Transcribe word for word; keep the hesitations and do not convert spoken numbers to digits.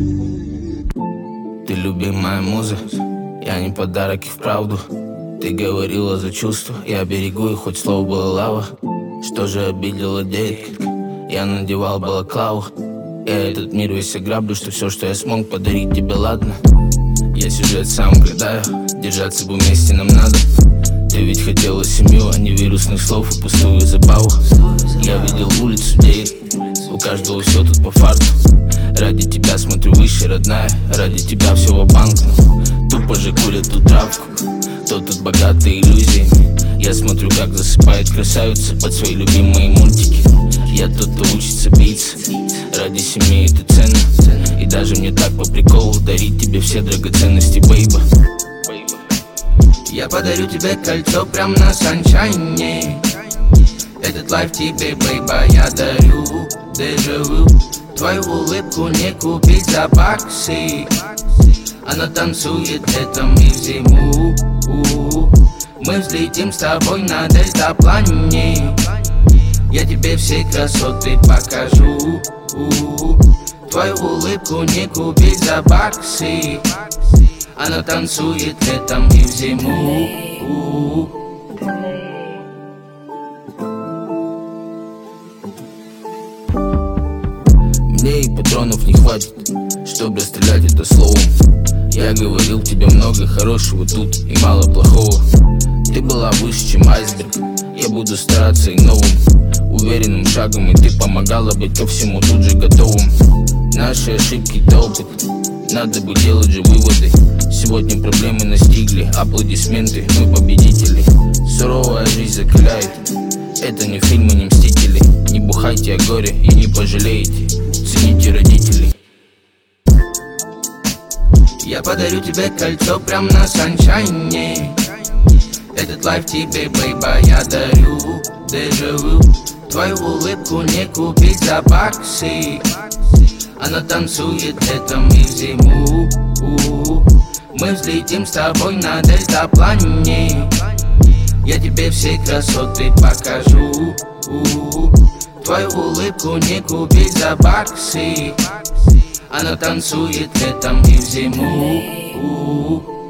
Ты любимая муза, я не подарок и вправду. Ты говорила за чувства, я берегу их, хоть слово было лава. Что же обидело, детка? Я надевал балаклаву. Я этот мир весь ограблю, что все, что я смог подарить тебе, ладно. Я сюжет сам гадаю, держаться бы вместе нам надо. Ты ведь хотела семью, а не вирусных слов и пустую забаву. Я видел улицу, где у каждого все тут по фарту. Ради тебя смотрю выше, родная, ради тебя все ва-банк. Тупо же курят тут травку, кто тут богатый иллюзиями. Я смотрю, как засыпает красавица под свои любимые мультики. Я тот, кто учится биться, ради семьи это ценно. И даже мне так по приколу дарить тебе все драгоценности, бейба. Я подарю тебе кольцо прям на саншайне. Этот лайф тебе, бейба, я дарю дежавю. Твою улыбку не купить за баксы. Она танцует летом и в зиму. Мы взлетим с тобой на дельтаплане. Я тебе все красоты покажу. Твою улыбку не купить за баксы. Она танцует летом и в зиму. Мне и патронов не хватит, чтобы расстрелять это словом. Я говорил тебе много хорошего тут и мало плохого. Ты была выше, чем айсберг. Я буду стараться и новым, уверенным шагом. И ты помогала быть ко всему тут же готовым. Наши ошибки это опыт, надо бы делать же выводы. Сегодня проблемы настигли, аплодисменты, мы победители. Суровая жизнь закаляет, это не фильмы, не мстители. Не бухайте о горе и не пожалеете, цените родителей. Я подарю тебе кольцо прям на саншайне. Этот лайф тебе, бейба, я дарю дежавю. Твою улыбку не купить за баксы. Она танцует летом и в зиму. Мы взлетим с тобой на дельтаплане. Я тебе все красоты покажу. Твою улыбку не купить за баксы. Она танцует летом и в зиму.